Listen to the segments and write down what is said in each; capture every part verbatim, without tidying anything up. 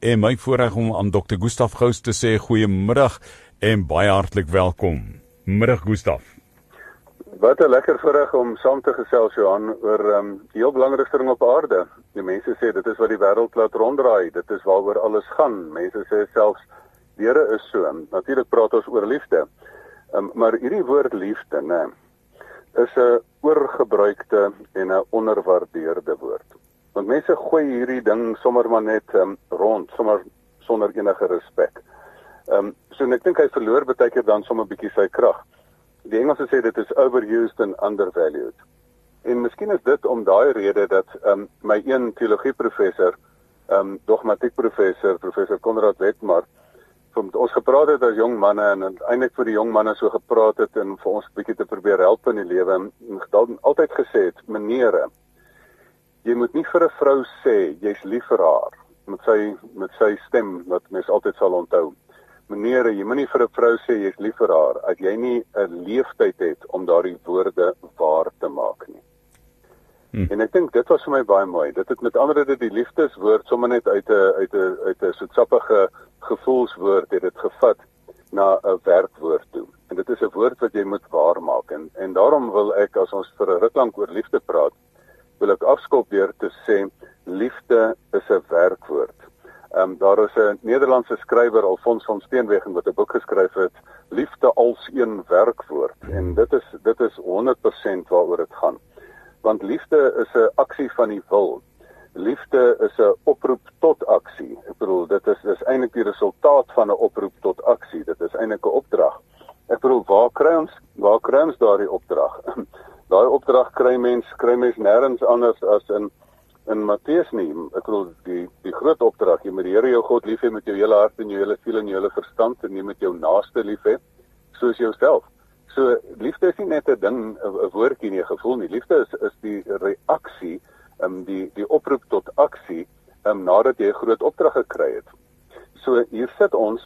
En my voorreg om aan dokter Gustaf Gous te sê goeiemiddag en baie hartlik welkom. Middag Gustaf. Wat 'n lekker voorreg om saam te gesels Johan oor um, die heel belangrikste ding op aarde. Die mense sê dit is wat die wêreld laat ronddraai, dit is waaroor alles gaan. Mense sê selfs Here is so. Natuurlik praat ons oor liefde. Um, maar hierdie woord liefde, nee, is 'n oorgebruikte en 'n onderwaardeerde woord. Want mense gooi hierdie ding sommer maar net um, rond, sommer sonder enige respek. Um, so en ek dink hy verloor baie keer dan sommer 'n bietjie sy krag. Die Engelse sê dit is overused and undervalued. En miskien is dit om daai rede dat um, my een teologieprofessor, um, dogmatiekprofessor, professor Konrad Wetmar, ons gepraat het as jong manne en eintlik vir die jong manne so gepraat het en vir ons 'n bietjie te probeer help in die lewe en altyd gesê het, menere, jy moet nie vir 'n vrou sê jy's lief vir haar met sy met sy stem wat mens altyd sal onthou. Menere, jy moet nie vir 'n vrou sê jy's lief vir haar as jy nie 'n leeftyd het om daardie woorde waar te maak nie. Hmm. En ek dink dit was vir my baie mooi. Dit het met ander woorde die liefdeswoord sommer net uit 'n uit 'n uit 'n soetsappige gevoelswoord het dit gevat na 'n werkwoord toe. En dit is 'n woord wat jy moet waarmaak en en daarom wil ek as ons vir 'n ruk lank oor liefde praat, wil ek afskop deur te sê liefde is 'n werkwoord. Ehm um, daar is 'n Nederlandse skrywer Alfons van Steenwegen wat 'n boek geskryf het, Liefde als een werkwoord. En dit is dit is honderd persent waaroor dit gaan. Want liefde is 'n aksie van die wil. Liefde is 'n oproep tot aksie. Ek bedoel, dit is dis eintlik die resultaat van 'n oproep tot aksie. Dit is eintlik 'n opdrag. Ek bedoel, waar kry ons waar kry ons daardie opdrag? Daai opdrag kry mens kry mens nêrens anders as in in Matteus nie. Ek bedoel, die die groot opdrag, jy moet die Here jou God lief hê met jou hele hart en jou hele siel en jou hele verstand en jy moet jou naaste lief hê soos jouself. So liefde is nie net 'n ding, 'n woordjie nie, 'n gevoel nie. Liefde is is die reaksie, um, die die oproep tot aksie, um, nadat jy 'n groot opdrag gekry het. So hier sit ons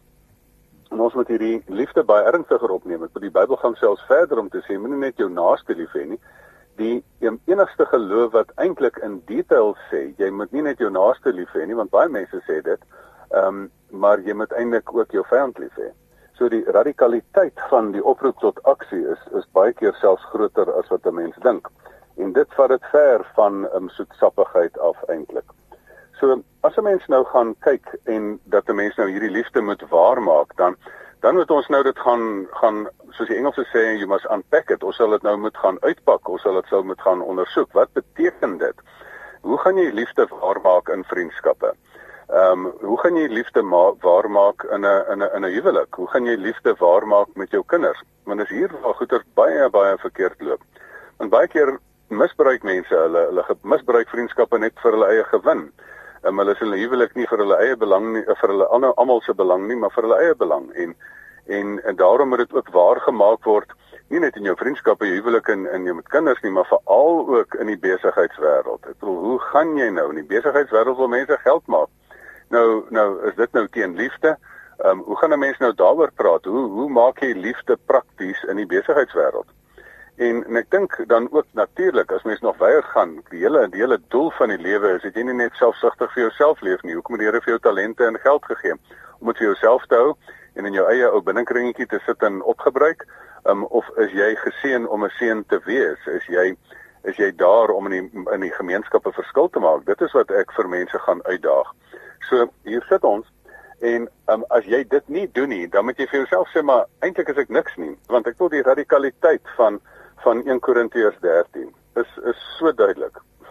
en ons moet hierdie liefde baie ernstiger opneem. Ek bedoel, die Bybel gaan selfs verder om te sê, moenie net jou naaste lief hê nie. Die enigste geloof wat eintlik in detail sê, jy moet nie net jou naaste lief hê nie, want baie mense sê dit, um, maar jy moet eintlik ook jou vyand lief hê. So die radikaliteit van die oproep tot aksie is is baie keer selfs groter as wat 'n mens dink. En dit vat dit ver van um, soetsappigheid af eintlik. So as 'n mens nou gaan kyk en dat 'n mens nou hierdie liefde moet waarmaak, dan dan moet ons nou dit gaan gaan soos die Engelse sê, you must unpack it. Ons sal dit nou moet gaan uitpak, ons sal dit sou moet gaan ondersoek. Wat beteken dit? Hoe gaan jy liefde waarmaak in vriendskappe? Ehm um, hoe gaan jy liefde waarmaak in 'n in 'n in 'n huwelik? Hoe gaan jy liefde waarmaak met jou kinders? Want as hier waar goeie baie baie verkeerd loop. Want baie keer misbruik mense hulle hulle misbruik vriendskappe net vir hulle eie gewin. Um, hulle is in 'n huwelik nie vir hulle eie belang nie, vir hulle ander almal se belang nie, maar vir hulle eie belang. En en en daarom moet dit ook waar gemaak word, nie net in jou vriendskappe, jou huwelik en in jou met kinders nie, maar veral ook in die besigheidswêreld. Ek bedoel, hoe gaan jy nou in die besigheidswêreld wil mense geld maak? Nou, nou is dit nou teen liefde. Um, hoe gaan 'n mens nou daaroor praat? Hoe hoe maak jy liefde prakties in die besigheidswêreld? En, en ek dink dan ook natuurlik as mens nog weier gaan, die hele die hele doel van die lewe is dat jy nie net selfsugtig vir jouself leef nie. Hoekom het die Here vir jou talente en geld gegee? Om dit vir jouself te hou en in jou eie ou binnekringetjie te sit en opgebruik, um, of is jy geseën om 'n seën te wees? Is jy is jy daar om in die in die gemeenskap 'n verskil te maak? Dit is wat ek vir mense gaan uitdaag. So hier sit ons en um, as jy dit nie doen nie, dan moet jy vir jouself sê, maar eintlik is ek niks nie, want ek wil die radikaliteit van van een Korintiërs dertien is is so duidelik.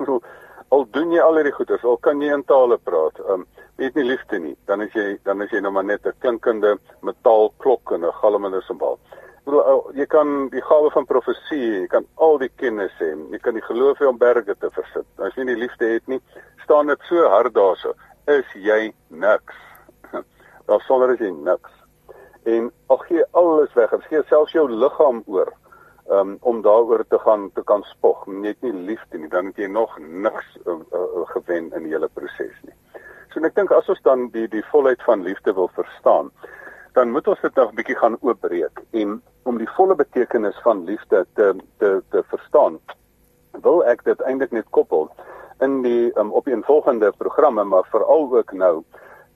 Al doen jy al hierdie goeders, al kan jy in tale praat, um, jy het nie liefde nie, dan is jy dan is jy nou maar net 'n klinkende metaalklok en 'n galmende simbal. Ek bedoel, jy kan die gawe van profesie, jy kan al die kennis hê, jy kan die geloof hê om berge te versit. As jy nie liefde het nie, staan dit so hard daarso, is jy niks. Daar sonder is jy niks. En al gee alles weg, gee selfs jou liggaam oor, um, om daaroor te gaan te kan spog. Jy het nie liefde nie, dan het jy nog niks uh, uh, gewen in die hele proses nie. So en ek dink as ons dan die die volheid van liefde wil verstaan, dan moet ons dit nog 'n bietjie gaan oopbreek en om die volle betekenis van liefde te te te verstaan, wil ek dit eintlik net koppel in die um, op die volgende programme, maar veral ook nou. En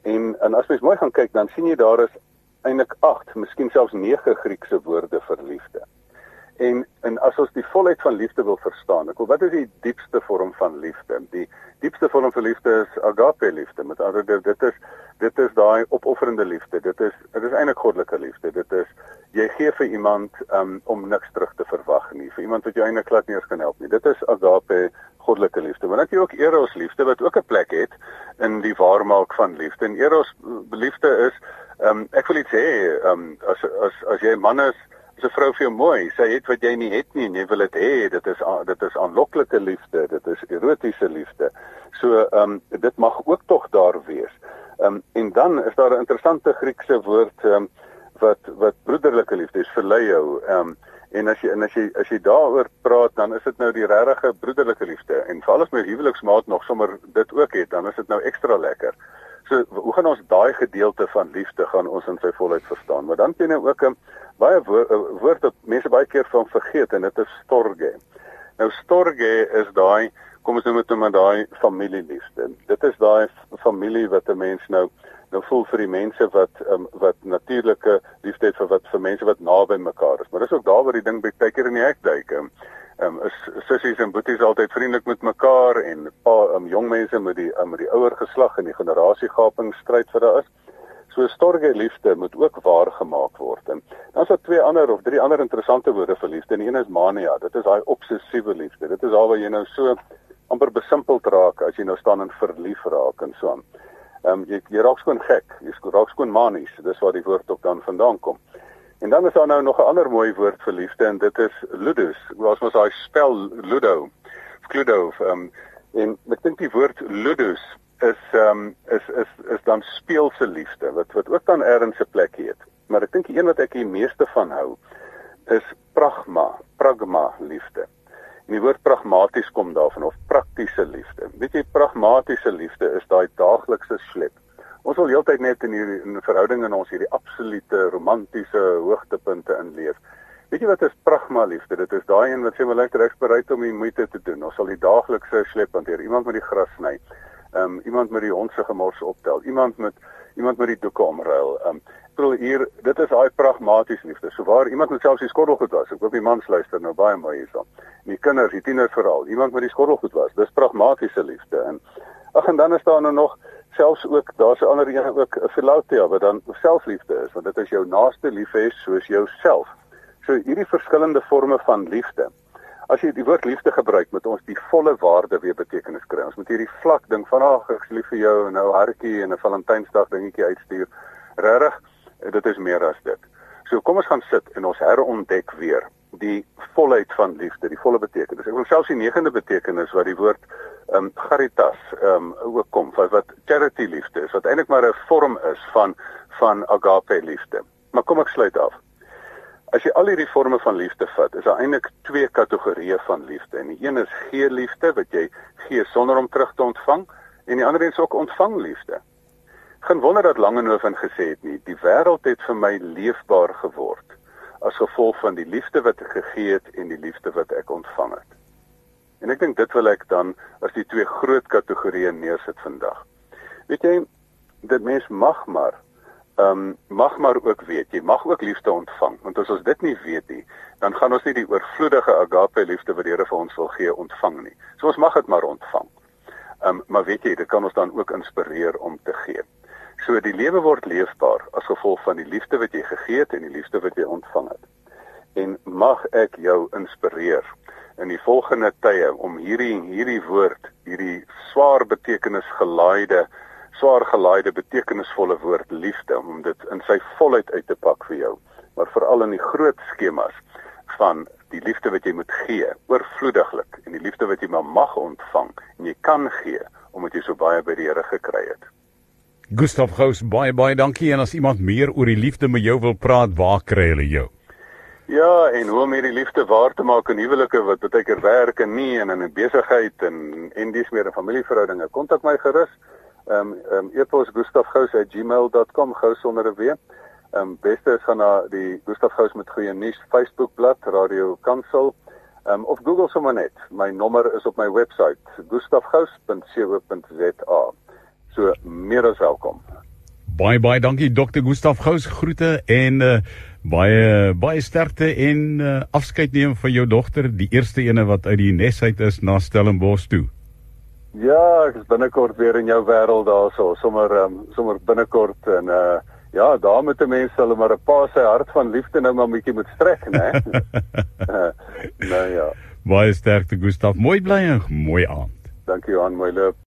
en as mens mooi gaan kyk, dan sien jy daar is eintlik agt, miskien selfs nege Griekse woorde vir liefde. En, en as ons die volheid van liefde wil verstaan, ek wil, wat is die diepste vorm van liefde? Die diepste vorm van liefde is agape liefde. Met ander woorde, dit is dit is daai opofferende liefde. Dit is dit is eintlik goddelike liefde. Dit is jy gee vir iemand um, om niks terug te verwag nie, vir iemand wat jou eintlik glad nie eens kan help nie. Dit is agape goddelike liefde. Maar dan het jy ook eros liefde wat ook 'n plek het in die waarmaak van liefde. En eros liefde is um, ek wil iets hê, um, as as as jy 'n man is, is 'n vrou vir jou mooi, sy het wat jy nie het nie en jy wil dit hê, dit is dit is aanloklike liefde, dit is erotiese liefde. So um, dit mag ook tog daar wees. Um, en dan is daar 'n interessante Griekse woord um, wat wat broederlike liefde is, phileo. Um, en as jy en as jy as jy daaroor praat, dan is dit nou die regte broederlike liefde. En veral as my huweliksmaat nog sommer dit ook het, dan is dit nou ekstra lekker. So hoe gaan ons daai gedeelte van liefde gaan ons in sy volheid verstaan? Maar dan ken jy ook 'n baie woord, woord wat mense baie keer van vergeet, en dit is storge. Nou storge is daai, kom ons noem dit maar daai familieliefde. Dit is daai familie wat 'n mens nou nou voel vir die mense wat um, wat natuurlike liefde het vir wat vir mense wat naby mekaar is. Maar dis ook daar waar die ding baie keer in die hek duik. Um, um, is sissies en boeties altyd vriendelik met mekaar en pa, um, jong mense met die um, met die ouer geslag en die generasiegaping stryd vir daar is. So storge liefde moet ook waar gemaak word. En dan is daar twee ander of drie ander interessante woorde vir liefde. En een is mania. Dit is daai obsessiewe liefde. Dit is daar waar jy nou so amper besimpeld raak as jy nou staan en verlief raak en so aan. Um, jy, jy raak skoon gek, jy raak skoon manies, dis waar die woord ook dan vandaan kom. En dan is daar nou nog 'n ander mooi woord vir liefde, en dit is ludus. Ons mos daai spel ludo, of cluedo, um, en ek dink die woord ludus is um, is is is dan speelse liefde, wat wat ook dan ergens 'n plek het. Maar ek dink die een wat ek die meeste van hou, is pragma, pragma liefde. En die woord pragmaties kom daarvan, of praktiese liefde. Weet jy, pragmatiese liefde is daai daaglikse slep. Ons wil heeltyd net in hierdie in verhouding in ons hierdie absolute romantiese hoogtepunte inleef. Weet jy wat is pragma liefde? Dit is daai een wat sê, maar ek is bereid om die moeite te doen. Ons sal die daaglikse slep hanteer. Iemand met die gras sny, um, iemand met die hond se gemors optel, iemand met iemand met die doeke omruil. Um, hier, dit is daai pragmatiese liefde. So waar iemand met selfs die skottelgoed was. Ek hoop die mans luister nou baie mooi hierson. Die kinders, die tieners veral, iemand met die skottelgoed was. Dis pragmatiese liefde. En ag, en dan is daar nou nog selfs ook, daar's 'n ander een ook, 'n philautia wat dan selfliefde is, want dit is jou naaste lief hê soos jouself. So hierdie verskillende forme van liefde. As jy die woord liefde gebruik, moet ons die volle waarde weer betekenis kry. Ons moet hierdie vlak ding van ag, ek is lief vir jou en nou hartjie en 'n Valentynsdag dingetjie uitstuur. Regtig, dit is meer as dit. So kom ons gaan sit en ons herontdek weer die volheid van liefde, die volle betekenis. Ek wil selfs die negende betekenis wat die woord um, charitas um, ook kom, wat, wat charity liefde is, wat eintlik maar 'n vorm is van van agape liefde. Maar kom ek sluit af. As jy al hierdie forme van liefde vat, is daar eintlik twee kategorieë van liefde. En die een is gee liefde, wat jy gee sonder om terug te ontvang, en die ander is ook ontvang liefde. Geen wonder dat Langehoven gesê het nie, die wêreld het vir my leefbaar geword as gevolg van die liefde wat ek gegee het en die liefde wat ek ontvang het. En ek dink dit wil ek dan as die twee groot kategorieë neersit vandag. Weet jy, dit mens mag maar um, mag maar ook weet, jy mag ook liefde ontvang, want as ons dit nie weet nie, dan gaan ons nie die oorvloedige agape liefde wat die Here vir ons wil gee ontvang nie. So ons mag dit maar ontvang. Um, maar weet jy, dit kan ons dan ook inspireer om te gee. So die lewe word leefbaar as gevolg van die liefde wat jy gegee het en die liefde wat jy ontvang het. En mag ek jou inspireer in die volgende tye om hierdie hierdie woord, hierdie swaar betekenis gelaaide, swaar gelaaide betekenisvolle woord liefde, om dit in sy volheid uit te pak vir jou, maar veral in die groot skemas van die liefde wat jy moet gee, oorvloediglik, en die liefde wat jy maar mag ontvang, en jy kan gee, omdat jy so baie by die Here gekry het. Gustaf Gous, baie baie dankie, en as iemand meer oor die liefde met jou wil praat, waar kry hulle jou? Ja, en hoe om hierdie liefde waar te maak in huwelike wat baie keer werk en nie, en in 'n besigheid, en, en dis meer in familieverhoudinge, kontak my gerus, um, um, e-pos gustaf gous at gmail dot com, Gous sonder 'n W. Um, beste is gaan na die Gustaf Gous met goeie nuus Facebookblad, Radio Kansel, um, of Google sommer net. My nommer is op my website, gustaf gous punt co punt za. So, meer as welkom. Baie baie dankie dokter Gustaf Gous, groete en uh, baie baie sterkte en uh, afskeid neem van jou dogter, die eerste ene wat uit die nes uit is na Stellenbosch toe. Ja, ek is binnekort weer in jou wêreld daarso, sommer um, sommer binnekort en uh, ja, daar moet 'n mens hulle maar 'n pa sy hart van liefde nou maar 'n bietjie moet strek, né? Nou ja. Baie sterkte Gustaf, mooi bly en mooi aand. Dankie Johan, mooi loop.